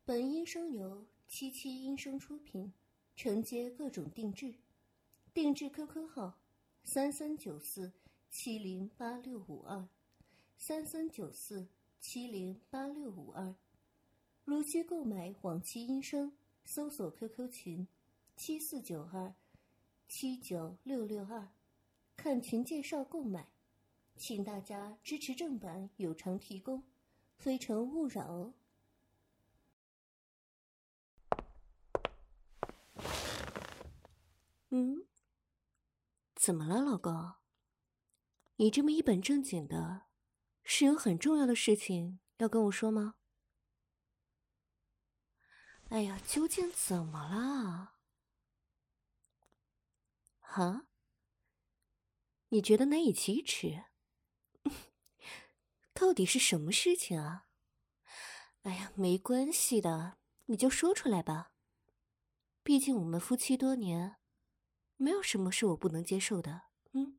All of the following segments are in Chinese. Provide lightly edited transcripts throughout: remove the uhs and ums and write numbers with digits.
本音声由77音声出品，承接各种定制，定制 QQ 号3394708652，3394708652。如需购买往期音声，搜索 QQ 群7492796662，看群介绍购买。请大家支持正版有偿提供，非诚勿扰哦。 怎么了，老公？你这么一本正经的，是有很重要的事情要跟我说吗？哎呀，究竟怎么了？哈？你觉得难以启齿？到底是什么事情啊？哎呀，没关系的，你就说出来吧。毕竟我们夫妻多年，没有什么是我不能接受的。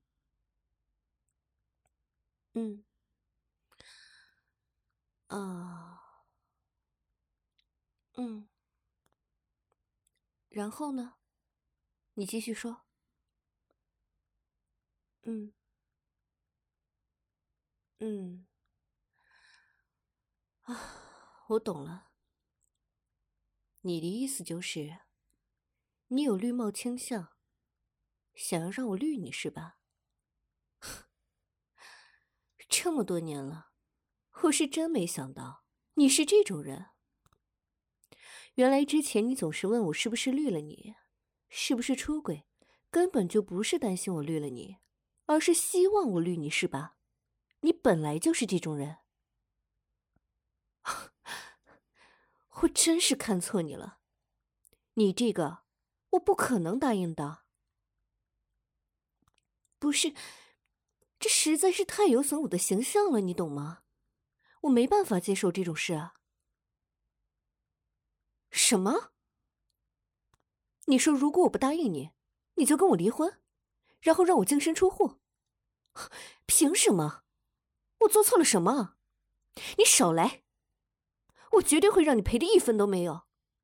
然后呢？你继续说。我懂了。你的意思就是，你有绿帽倾向，想要让我绿你是吧？这么多年了，我是真没想到你是这种人。原来之前你总是问我是不是绿了你，是不是出轨，根本就不是担心我绿了你，而是希望我绿你是吧？你本来就是这种人。我真是看错你了，你这个我不可能答应的。不是，这实在是太有损我的形象了，你懂吗？我没办法接受这种事啊。什么？你说如果我不答应你，你就跟我离婚，然后让我净身出户？凭什么？我做错了什么？你少来！我绝对会让你赔的一分都没有。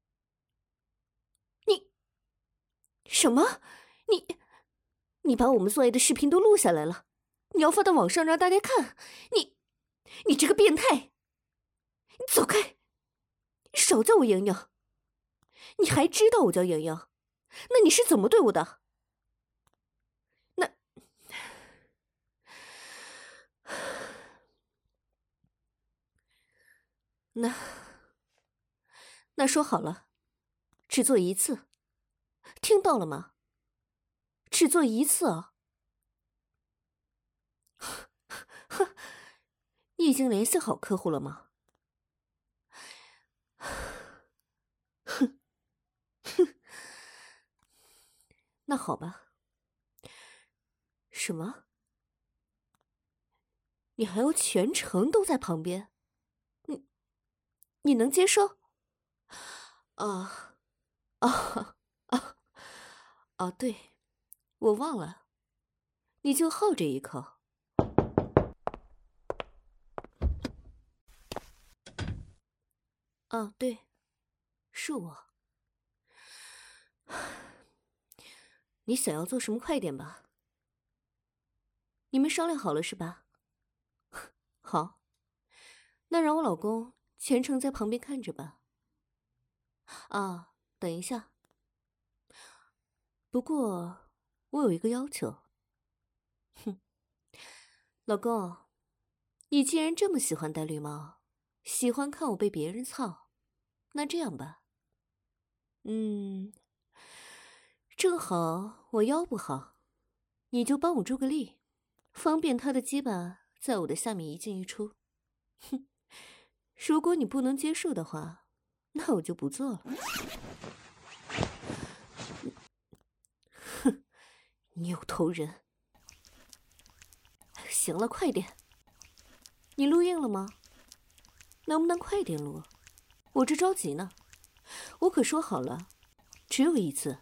你什么？你把我们做爱的视频都录下来了，你要发到网上让大家看？你这个变态！你走开！你少叫我莹莹！你还知道我叫莹莹？那你是怎么对我的？那说好了，只做一次，听到了吗？只做一次啊！你已经联系好客户了吗？那好吧。什么？你还要全程都在旁边？你能接受？对，我忘了，你就好这一口。对，是我。你想要做什么，快点吧。你们商量好了是吧？好，那让我老公全程在旁边看着吧。等一下。不过我有一个要求。老公，你既然这么喜欢戴绿帽，喜欢看我被别人操，那这样吧，正好我腰不好，你就帮我助个力，方便他的鸡巴在我的下面一进一出。如果你不能接受的话，那我就不做了。扭头人。行了，快点。你录音了吗？能不能快点录？我这着急呢。我可说好了，只有一次。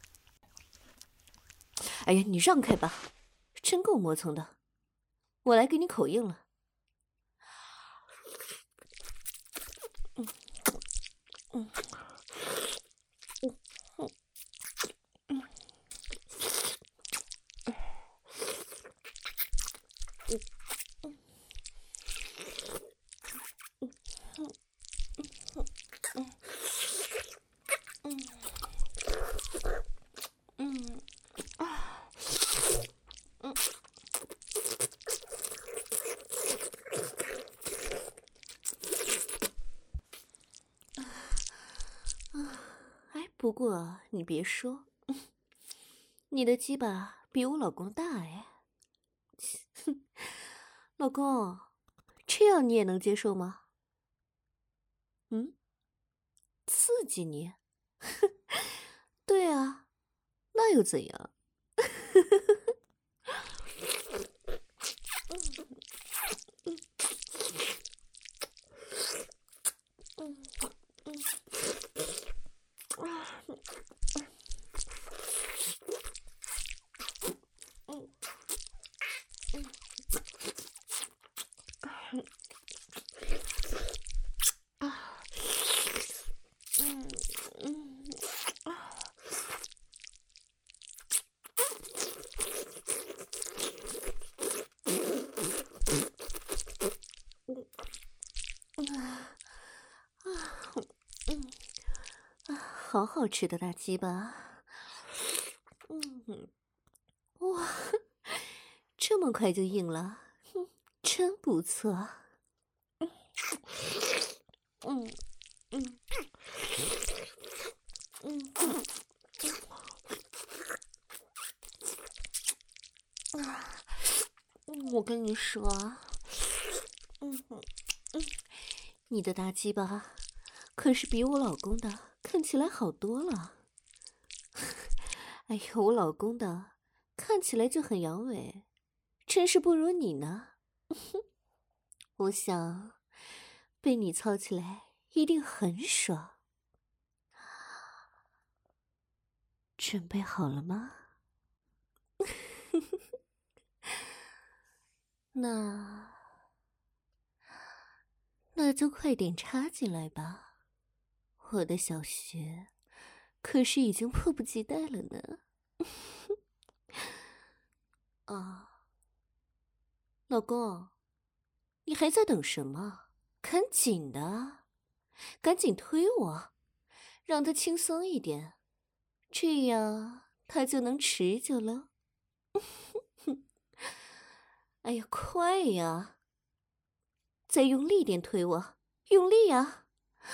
哎呀，你让开吧，真够磨蹭的。我来给你口硬了。 哎，不过你别说，你的鸡巴比我老公大哎。老公，这样你也能接受吗？嗯，刺激你？对啊，那又怎样？好好吃的大鸡巴，哇，这么快就硬了，真不错。我跟你说啊，你的大鸡巴可是比我老公的看起来好多了。哎呦，我老公的看起来就很阳痿，真是不如你呢。我想被你操起来一定很爽。准备好了吗？那就快点插进来吧，我的小穴可是已经迫不及待了呢。啊，老公，你还在等什么？赶紧的，赶紧推我，让他轻松一点，这样他就能持久了。哎呀，快呀！再用力点推我，用力呀！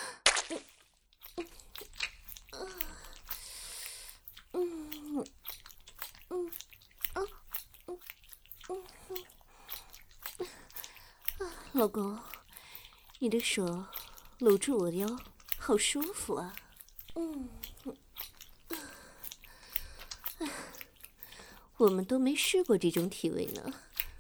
老公，你的手搂住我的腰，好舒服啊！我们都没试过这种体位呢。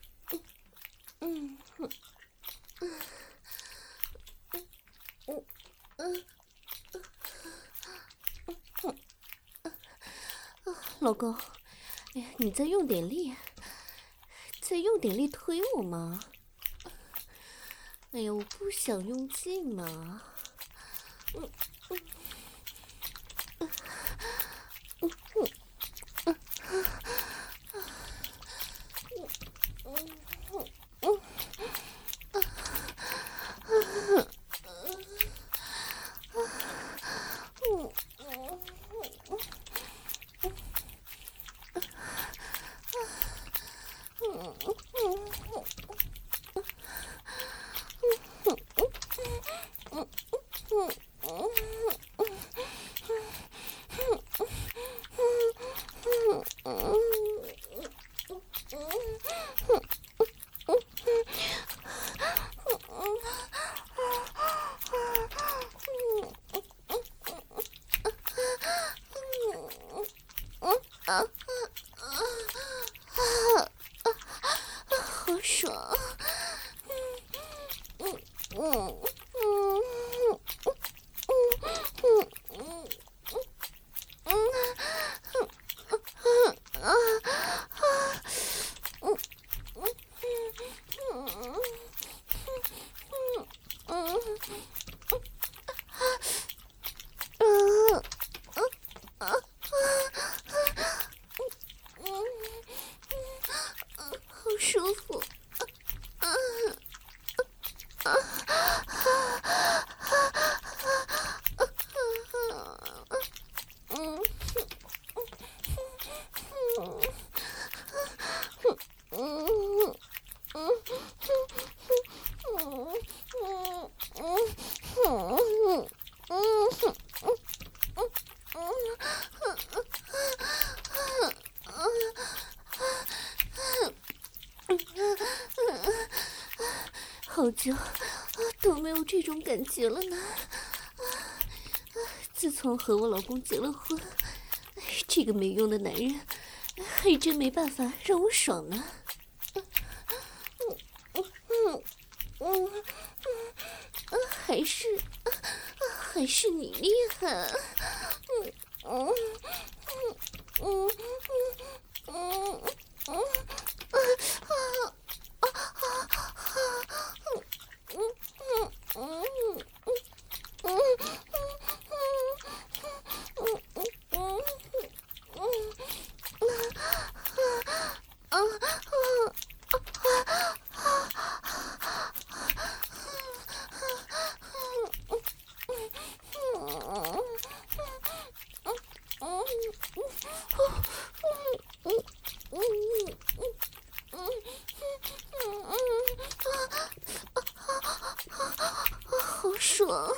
老公，哎呀，你再用点力，再用点力推我嘛！哎呀，我不想用劲嘛。 久都没有这种感觉了呢。自从和我老公结了婚，这个没用的男人还真没办法让我爽呢。还是你厉害。好爽！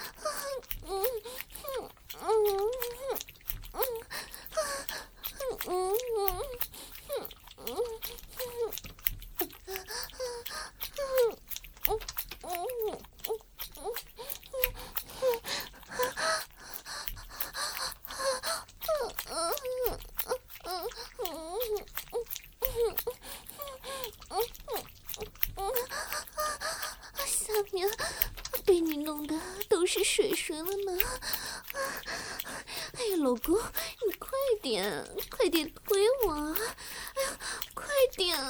下面被你弄的都是水水了呢。哎呀，老公，你快点推我！哎呀，快点！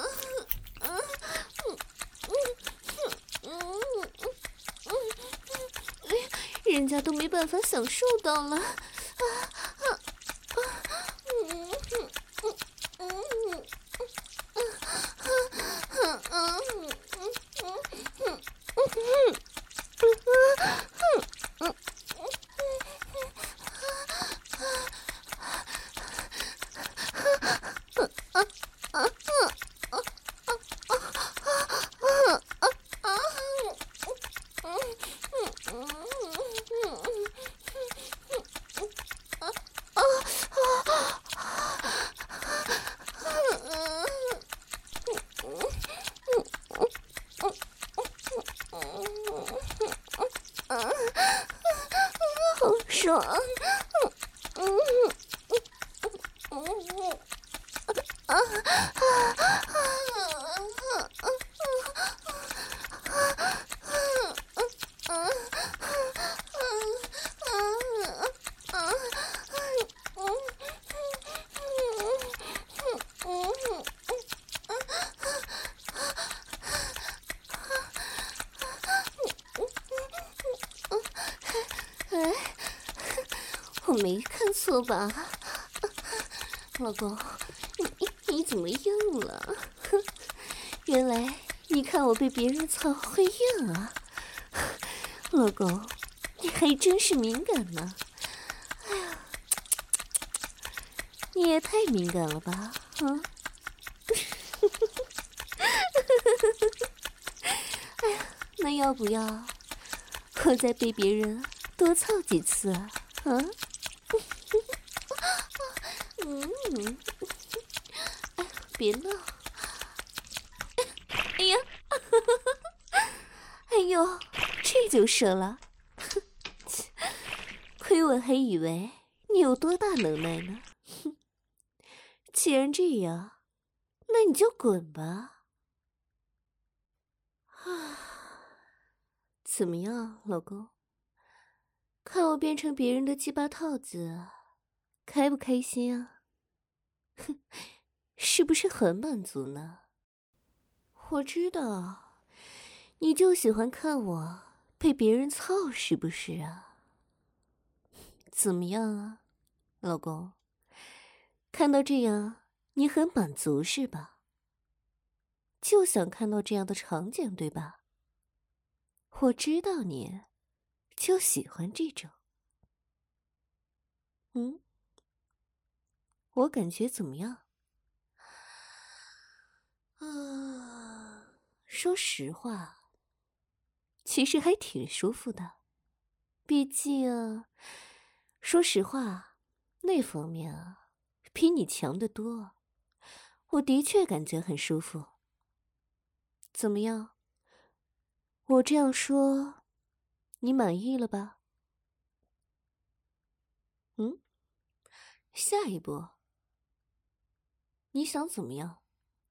人家都没办法享受到了。好爽！我没看错吧，老公，你怎么样了？原来你看我被别人操会硬啊，老公，你还真是敏感呢。哎呀，你也太敏感了吧，啊！哎呀，那要不要我再被别人多操几次啊？啊？哎，别闹！哎呀，哎呦，这就射了！亏我还以为你有多大能耐呢。既然这样，那你就滚吧。啊，怎么样，老公？看我变成别人的鸡巴套子，开不开心啊？哼，是不是很满足呢？我知道，你就喜欢看我被别人操，是不是啊？怎么样啊，老公？看到这样，你很满足是吧？就想看到这样的场景，对吧？我知道你就喜欢这种。我感觉怎么样？说实话，其实还挺舒服的。毕竟，说实话，那方面啊，比你强得多。我的确感觉很舒服。怎么样？ 我这样说，你满意了吧？下一步，你想怎么样？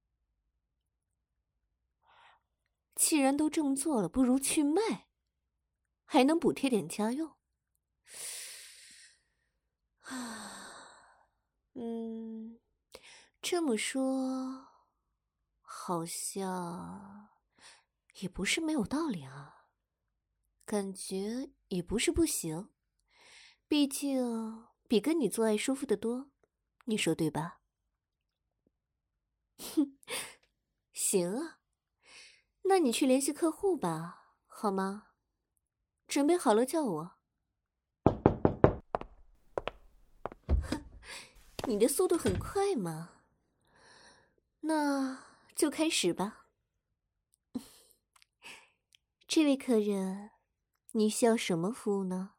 既然都这么做了，不如去卖，还能补贴点家用。这么说，好像也不是没有道理啊，感觉也不是不行，毕竟比跟你做爱舒服得多，你说对吧？行啊，那你去联系客户吧，好吗？准备好了叫我。你的速度很快嘛，那就开始吧。这位客人，你需要什么服务呢？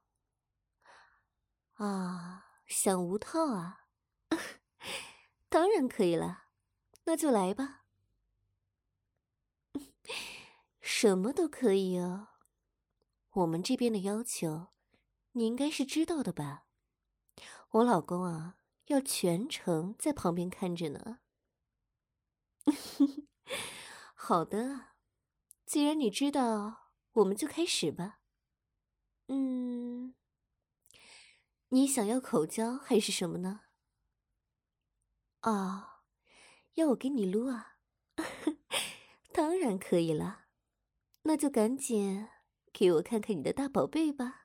想无套啊？当然可以了，那就来吧。什么都可以哦。我们这边的要求，你应该是知道的吧？我老公啊，要全程在旁边看着呢。好的，既然你知道，我们就开始吧。你想要口交还是什么呢？要我给你撸啊？当然可以了，那就赶紧给我看看你的大宝贝吧。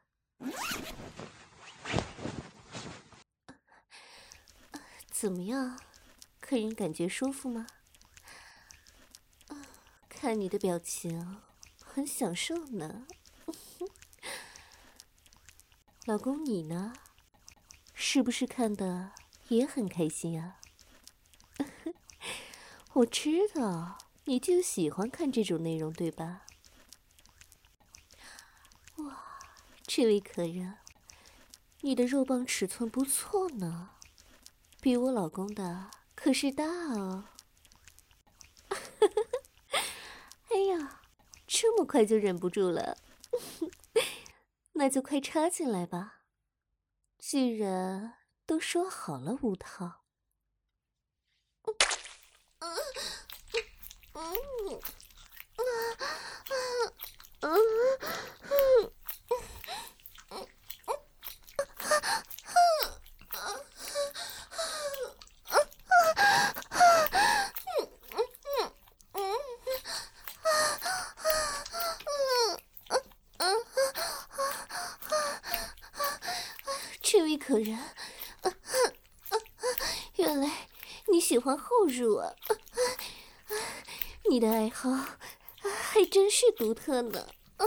怎么样，客人感觉舒服吗？看你的表情，很享受呢。老公，你呢？是不是看得也很开心啊？我知道你就喜欢看这种内容，对吧？哇，这位客人，你的肉棒尺寸不错呢，比我老公的可是大哦。哎呀，这么快就忍不住了，那就快插进来吧。既然都说好了无套。这位客人，原来你喜欢后入啊！你的爱好还真是独特呢。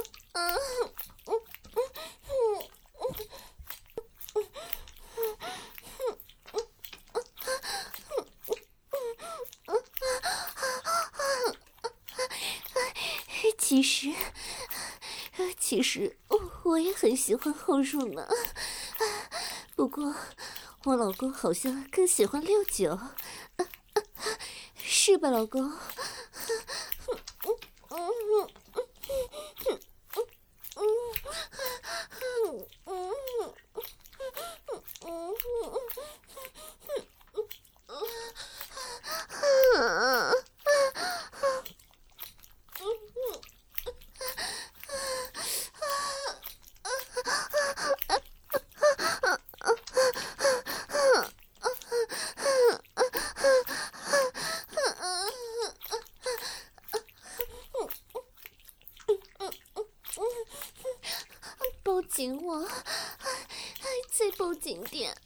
其实我也很喜欢后入呢，不过我老公好像更喜欢69，是吧，老公？抱紧我，再抱紧点。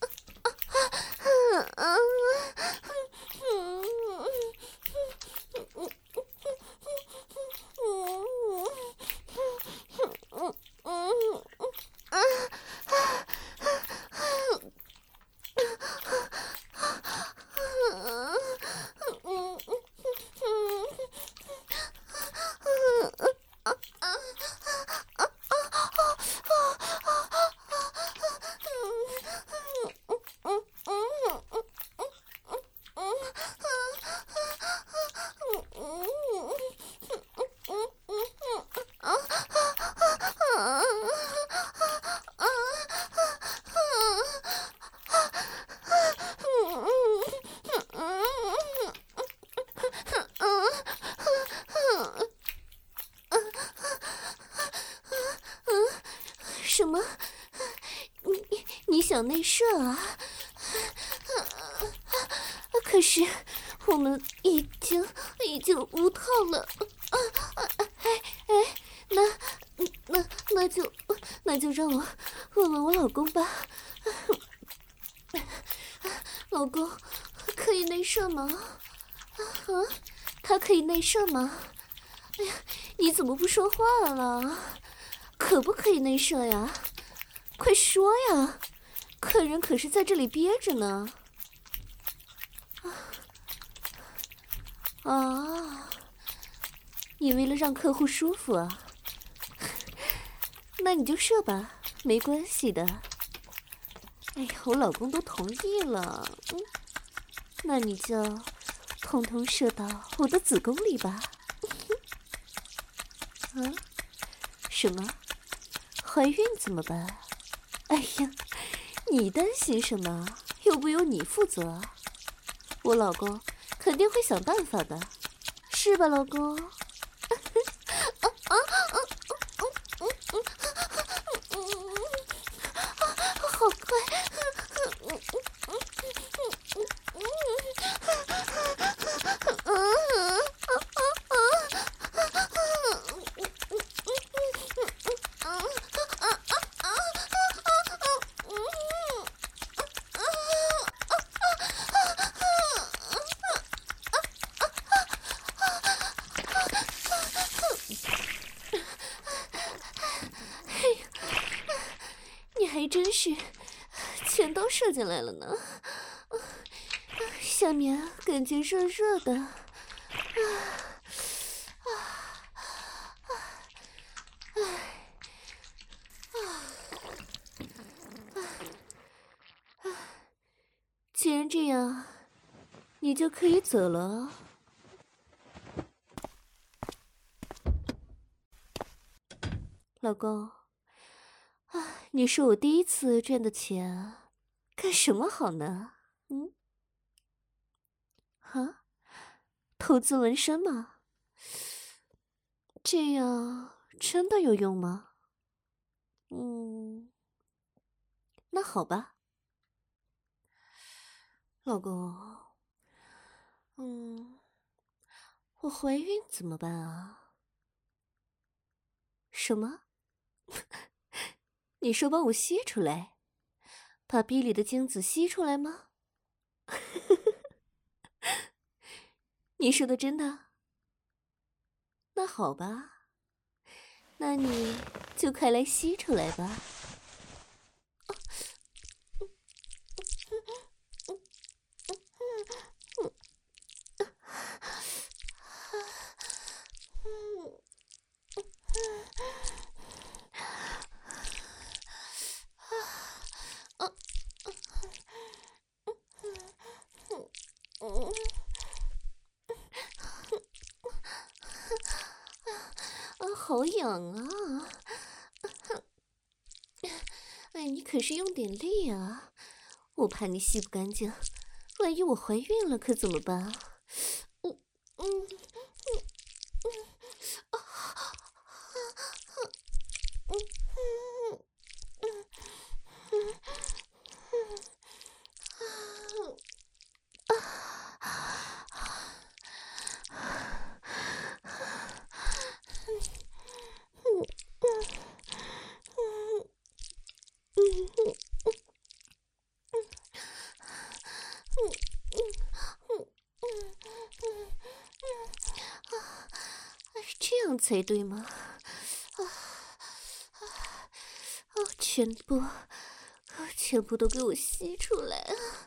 什么？你想内射啊？可是我们已经无套了。那就让我问问我老公吧。老公，可以内射吗？他可以内射吗？哎呀，你怎么不说话了？可不可以内射呀？快说呀！客人可是在这里憋着呢。你为了让客户舒服啊？那你就射吧，没关系的。哎呀，我老公都同意了，那你就统统射到我的子宫里吧。什么？怀孕怎么办？哎呀，你担心什么？又不由你负责。我老公肯定会想办法的，是吧，老公？好快！你还真是全都射进来了呢，下面感觉热热的。既然这样，你就可以走了。老公，你是我第一次赚的钱，干什么好呢？投资纹身吗？这样真的有用吗？那好吧。老公，我怀孕怎么办啊？什么？你说帮我吸出来，把逼里的精子吸出来吗？你说的真的？那好吧，那你就快来吸出来吧。好痒啊！哎，你可是用点力啊！我怕你吸不干净，万一我怀孕了可怎么办啊？这样才对吗？全部都给我吸出来！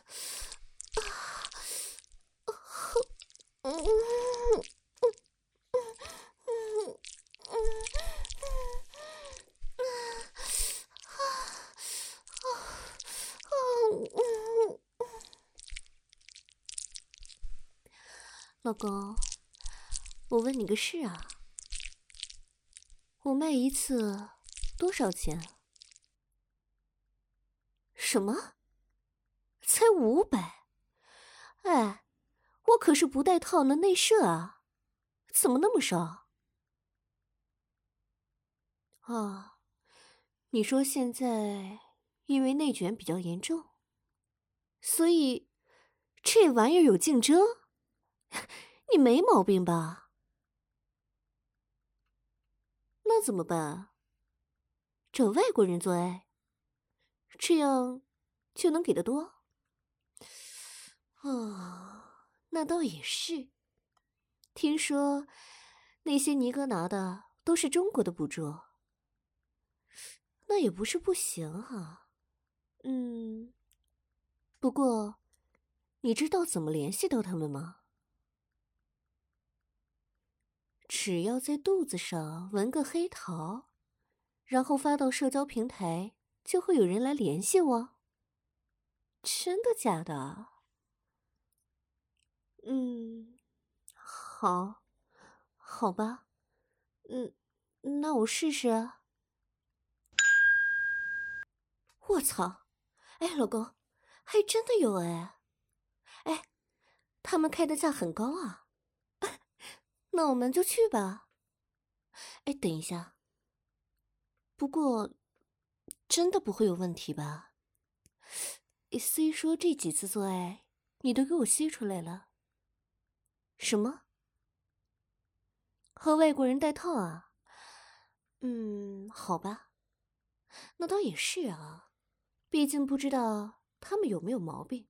老公，我问你个事啊，我卖一次多少钱？什么？才500？哎，我可是不带套的内射啊，怎么那么少？ 你说现在因为内卷比较严重，所以这玩意儿有竞争？你没毛病吧？那怎么办？找外国人做爱，这样就能给得多？那倒也是。听说那些尼哥拿的都是中国的补助，那也不是不行啊。不过你知道怎么联系到他们吗？只要在肚子上纹个黑桃，然后发到社交平台，就会有人来联系我。真的假的？好吧。那我试试啊。我操！哎，老公，还真的有哎。哎，他们开的价很高啊。那我们就去吧。哎，等一下。不过，真的不会有问题吧？虽说这几次做爱，你都给我吸出来了。什么？和外国人戴套啊？好吧。那倒也是啊，毕竟不知道他们有没有毛病。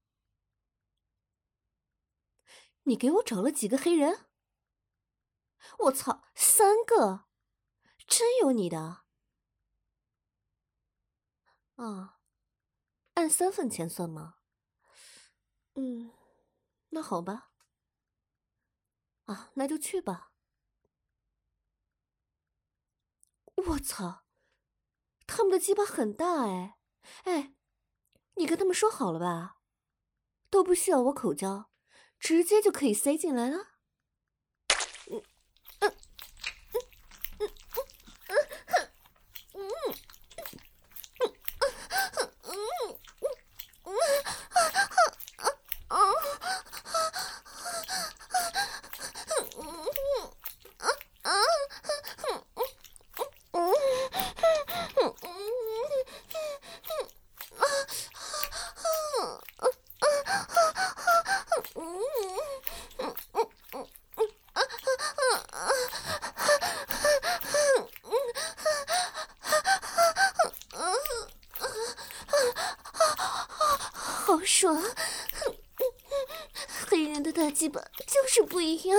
你给我找了几个黑人？我操，3个！真有你的？啊，按3份钱算吗？那好吧。那就去吧。我操，他们的鸡巴很大哎！哎，你跟他们说好了吧？都不需要我口交，直接就可以塞进来了。好爽！黑人的大鸡巴就是不一样。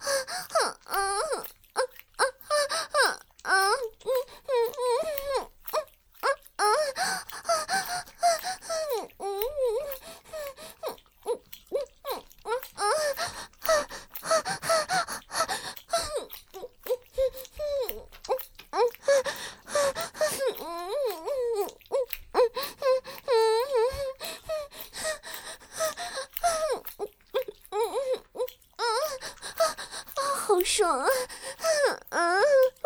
好爽啊！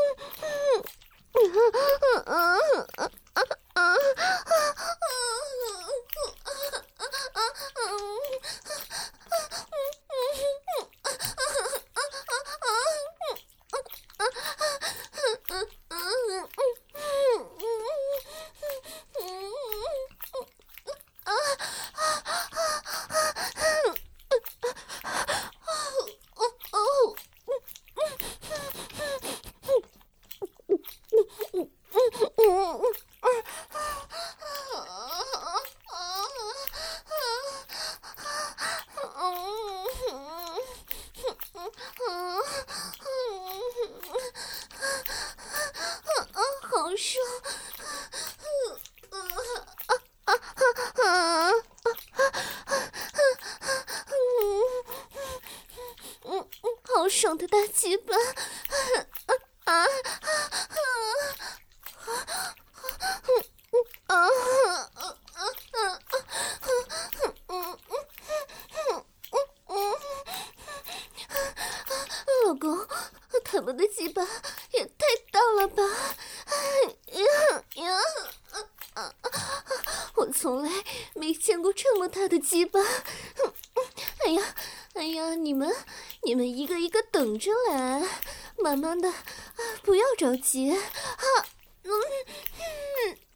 好爽！好爽的大鸡巴！老公，他们的鸡巴也太大了吧！我从来没见过这么大的鸡巴！哎呀，你们一个一个等着来，慢慢的，不要着急。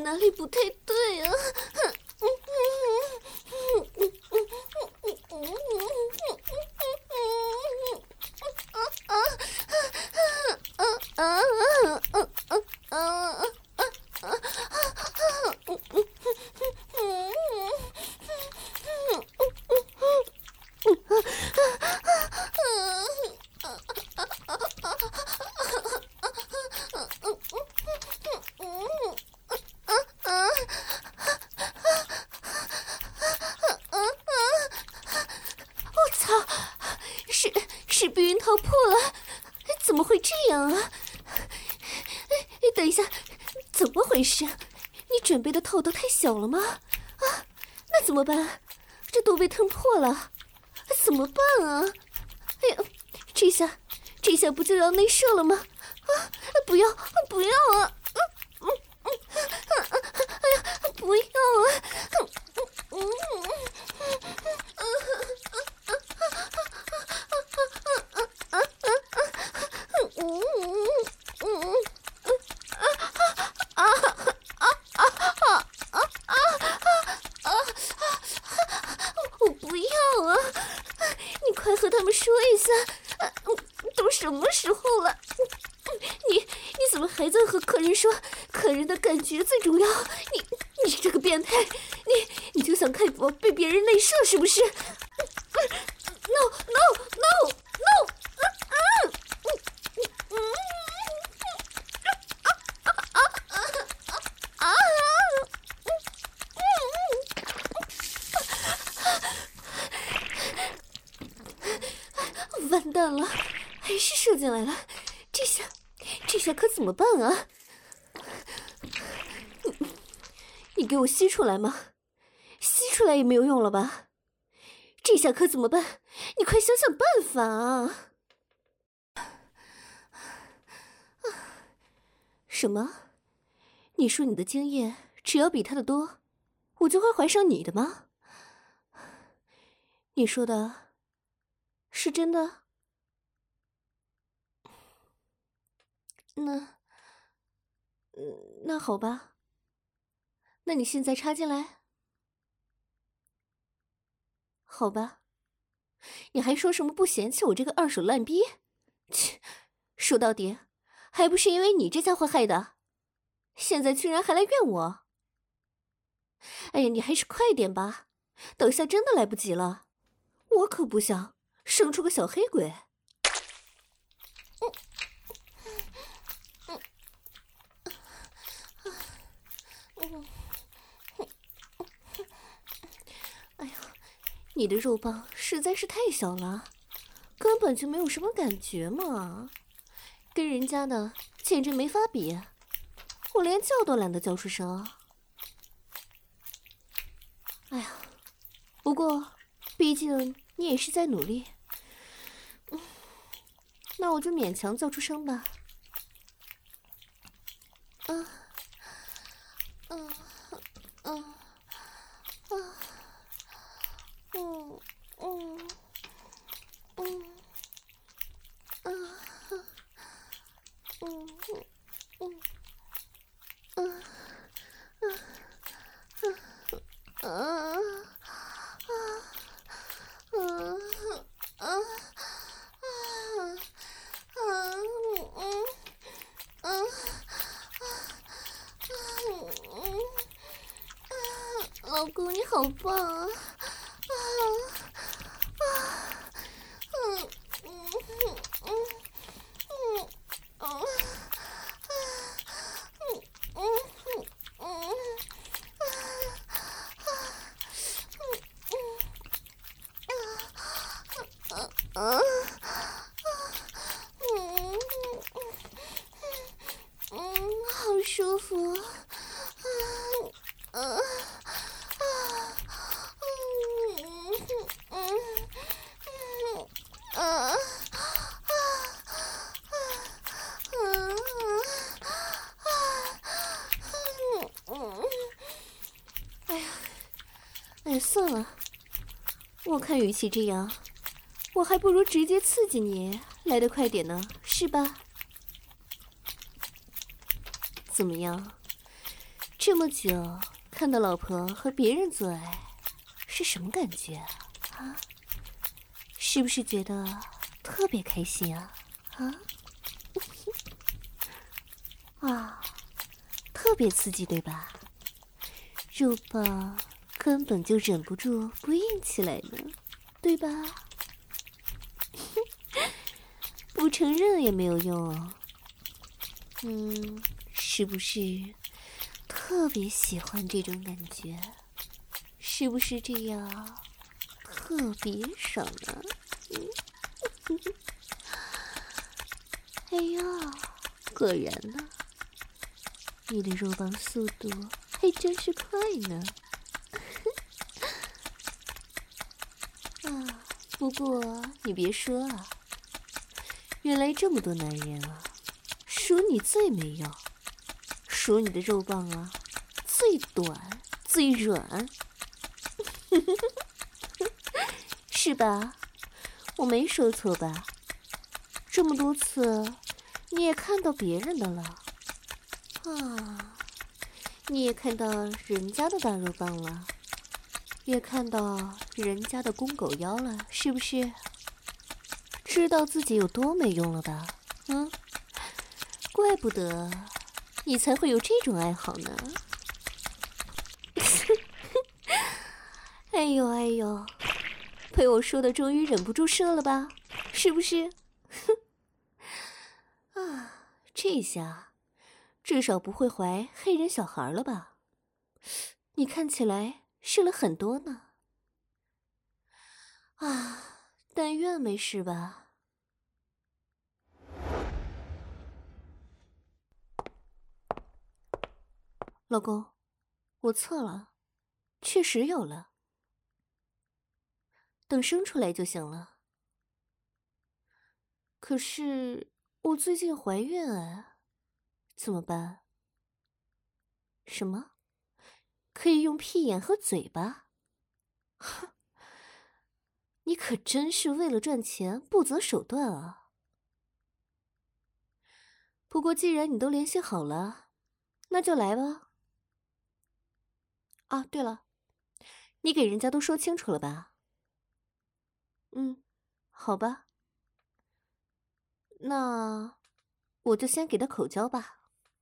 哪里不太对啊？是避孕套破了，怎么会这样啊？等一下，怎么回事？你准备的套都太小了吗？啊，那怎么办？这都被疼破了，怎么办啊？哎呀，这下不就要内射了吗？啊，不要啊！哎呀，不要啊！我不要啊！你快和他们说一下，都什么时候了？你怎么还在和客人说客人的感觉最重要？你这个变态，你就想看我被别人内射是不是 ？No！ 完蛋了，还是射进来了，这下可怎么办啊？你给我吸出来吗？吸出来也没有用了吧？这下可怎么办？你快想想办法啊！什么？你说你的经验只要比他的多，我就会怀上你的吗？你说的是真的？那好吧，那你现在插进来，好吧？你还说什么不嫌弃我这个二手烂逼？切，说到底，还不是因为你这家伙害的，现在居然还来怨我！哎呀，你还是快点吧，等下真的来不及了，我可不想生出个小黑鬼。哎呀，你的肉棒实在是太小了，根本就没有什么感觉嘛，跟人家的简直没法比，我连叫都懒得叫出声。哎呀，不过毕竟你也是在努力，那我就勉强叫出声吧。老公，你好棒啊！好舒服。哎呀，算了，我看与其这样，我还不如直接刺激你来得快点呢，是吧？怎么样？ 这么久看到老婆和别人做爱，是什么感觉啊？是不是觉得特别开心啊？啊，特别刺激对吧？肉棒根本就忍不住不硬起来呢，对吧？不承认也没有用哦。是不是特别喜欢这种感觉？是不是这样特别爽呢？哎呀，果然呢，你的肉棒速度还真是快呢。啊，不过你别说啊，原来这么多男人啊，数你最没用，数你的肉棒啊最短最软，是吧？我没说错吧？这么多次，你也看到别人的了啊，你也看到人家的大肉棒了，也看到人家的公狗腰了，是不是？知道自己有多没用了吧？怪不得你才会有这种爱好呢。哎呦哎呦，被我说的终于忍不住射了吧？是不是？啊，这下至少不会怀黑人小孩了吧？你看起来射了很多呢。啊，但愿没事吧。老公，我测了，确实有了，等生出来就行了。可是我最近怀孕哎，怎么办？什么？可以用屁眼和嘴巴？哼，你可真是为了赚钱不择手段啊！不过既然你都联系好了，那就来吧。啊，对了，你给人家都说清楚了吧？好吧，那我就先给他口交吧。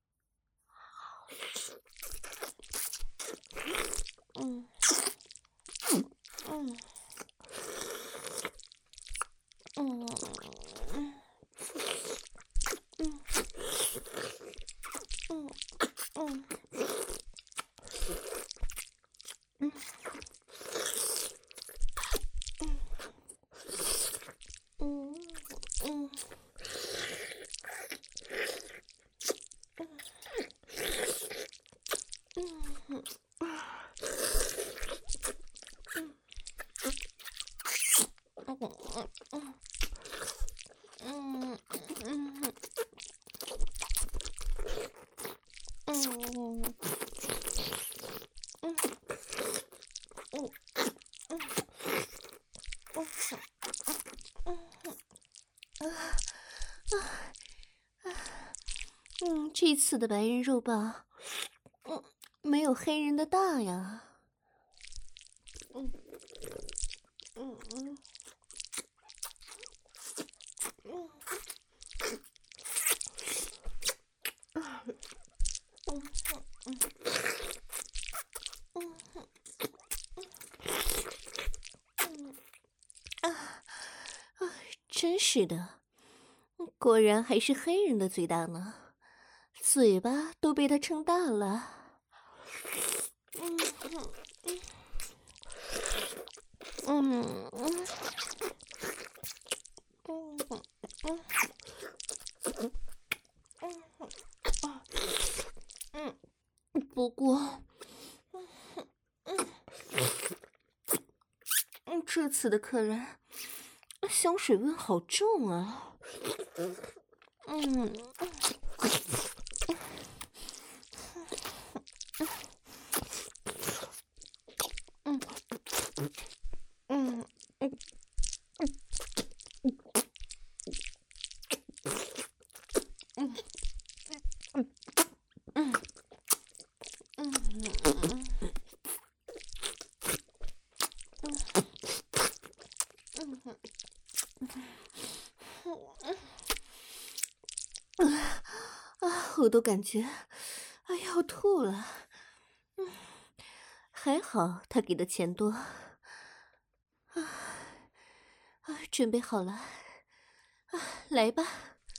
这次的白人肉棒，没有黑人的大呀。真是的，果然还是黑人的嘴大呢，嘴巴都被他撑大了。不过，这次的客人香水味好重啊。 我都感觉要吐了。还好他给的钱多。准备好了，来吧。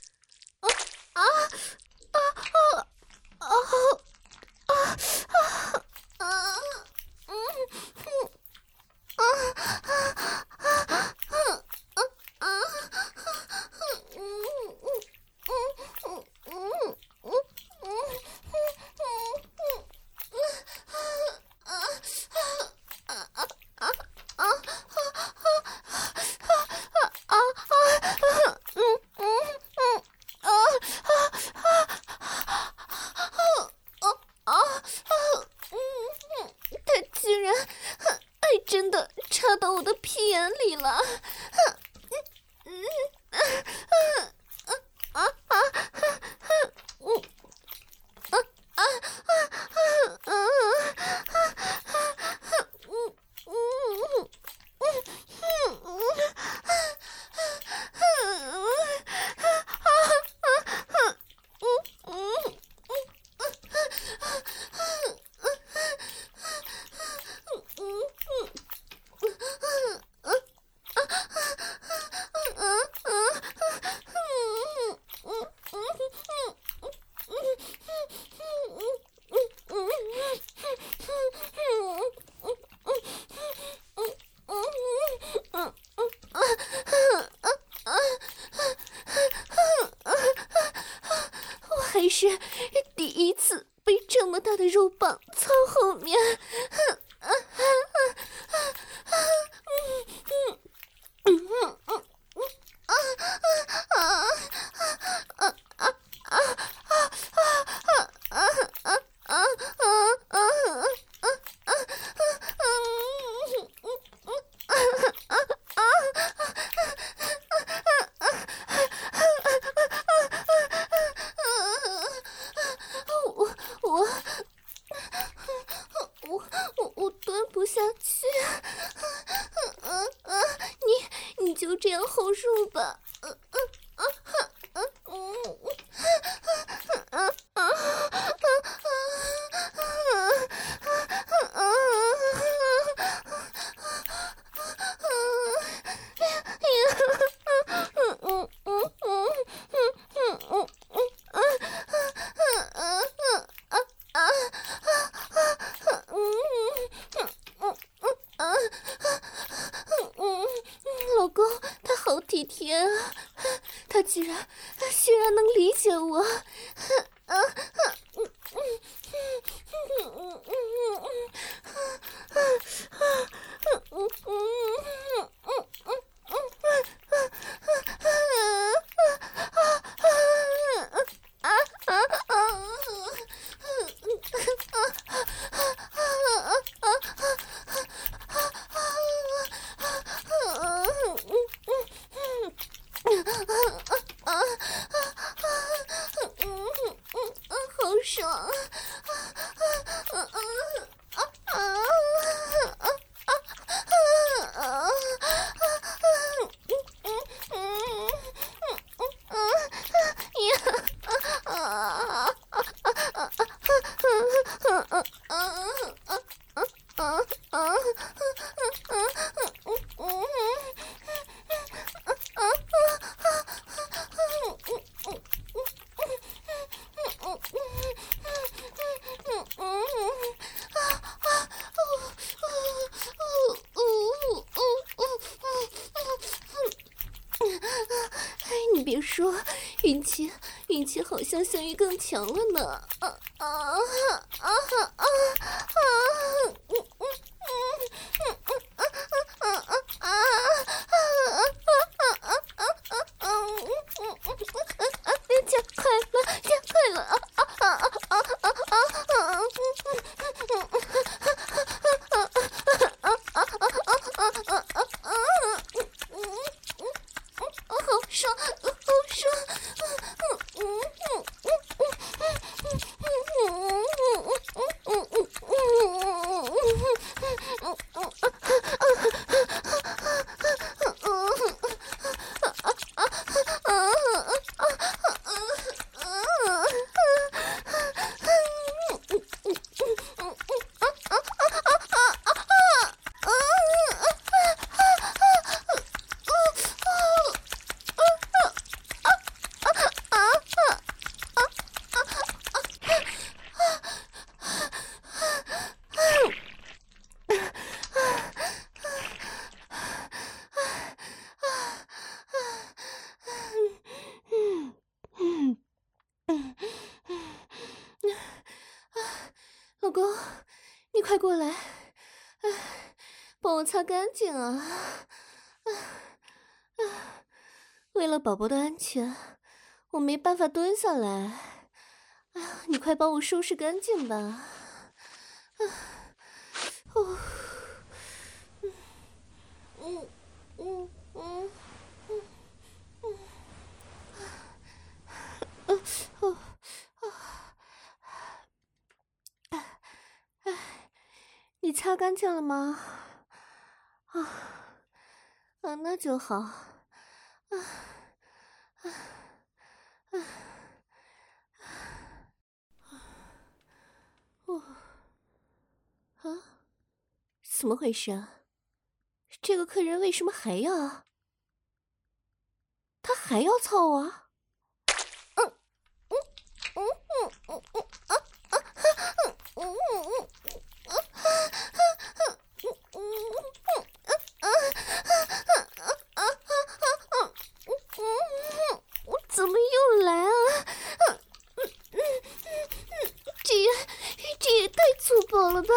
真的插到我的屁眼里了！还是第一次被这么大的肉棒操后面。我蹲不下去，你就这样好受吧。老公，他好体贴啊，他居然能理解我。好爽！你别说，运气好像性欲更强了呢。加快了！好爽！ 老公，你快过来，帮我擦干净啊！为了宝宝的安全，我没办法蹲下来。你快帮我收拾干净吧。你擦干净了吗？那就好。怎么回事啊？这个客人为什么还要？他还要操我？怎么又来啊？这也太粗暴了吧！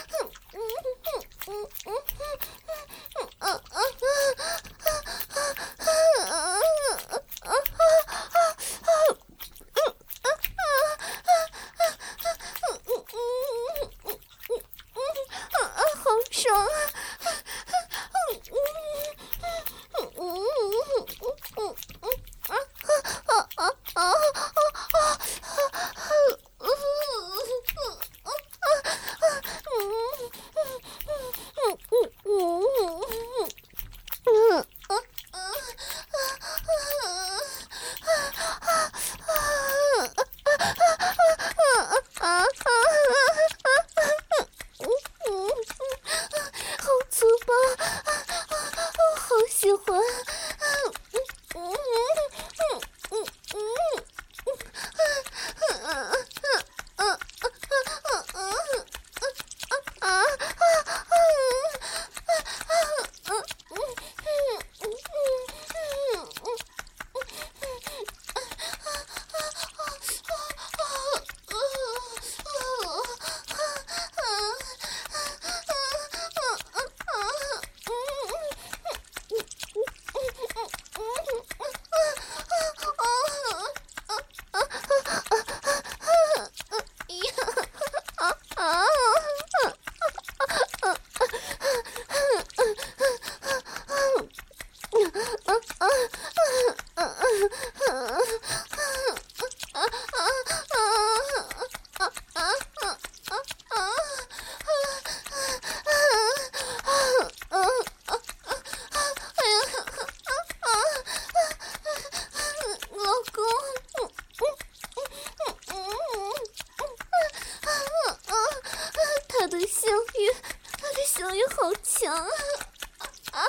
好爽啊！好粗暴，我好喜欢。他的性欲好强啊！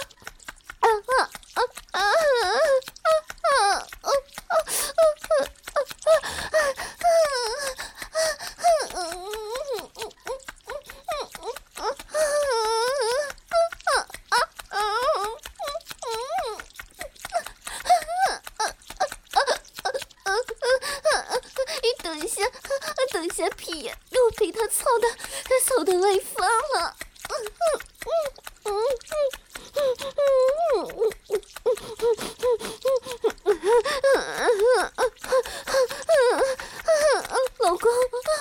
等一下屁，我被他操的外翻了。老公，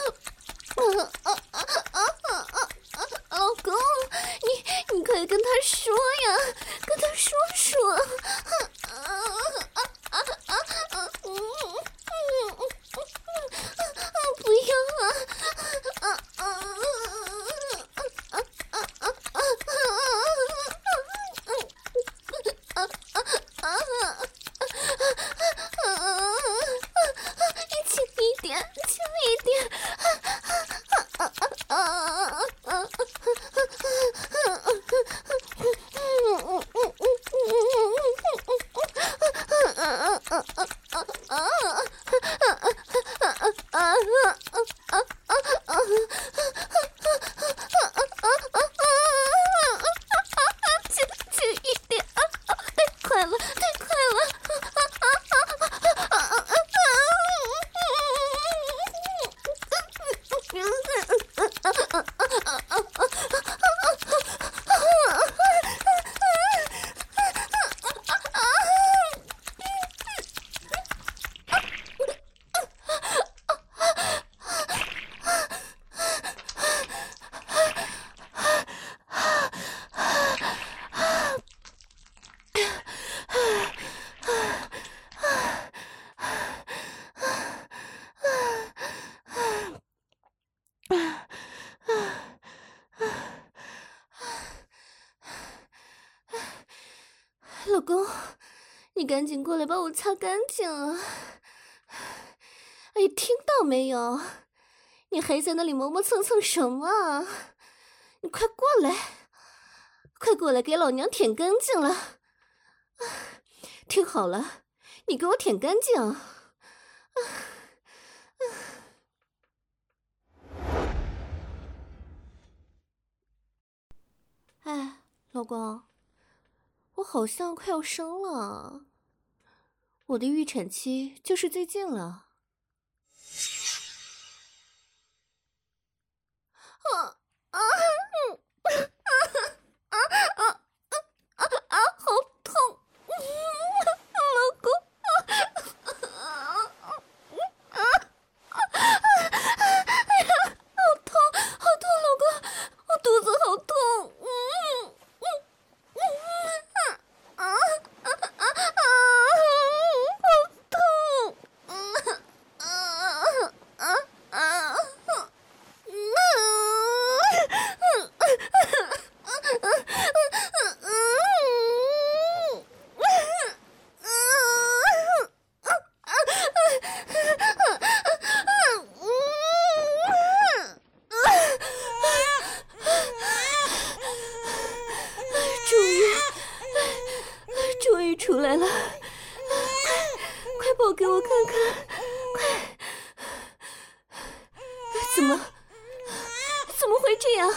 老公，你快跟他说呀，跟他说。不要啊！ 公，你赶紧过来把我擦干净啊！哎，听到没有？你还在那里磨磨蹭蹭什么啊？你快过来，快过来给老娘舔干净了！听好了，你给我舔干净！哎，老公，我好像快要生了，我的预产期就是最近了。好痛！老公，好痛，好痛，老公，我肚子好痛。终于出来了，快抱给我看看，快！怎么会这样？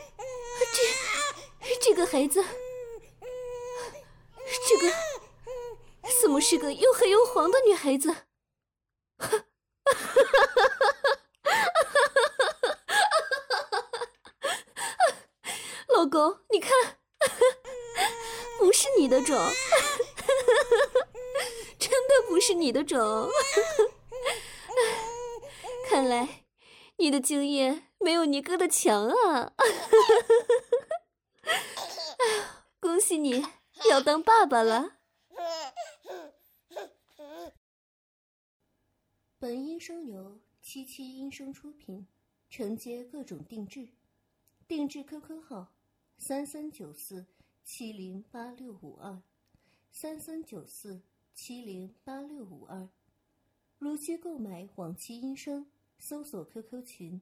这个孩子，这个怎么是个又黑又黄的女孩子？老公，你看，不是你的种，真的不是你的种。看来你的经验没有尼哥的强啊！恭喜你要当爸爸了。 本音声由77音声出品，承接各种定制，定制 QQ 号3394708652，3394708652。如需购买往期音声，搜索 QQ 群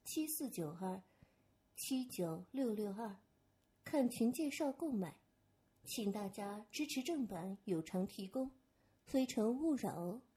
7492796662，看群介绍购买。请大家支持正版，有偿提供，非诚勿扰哦。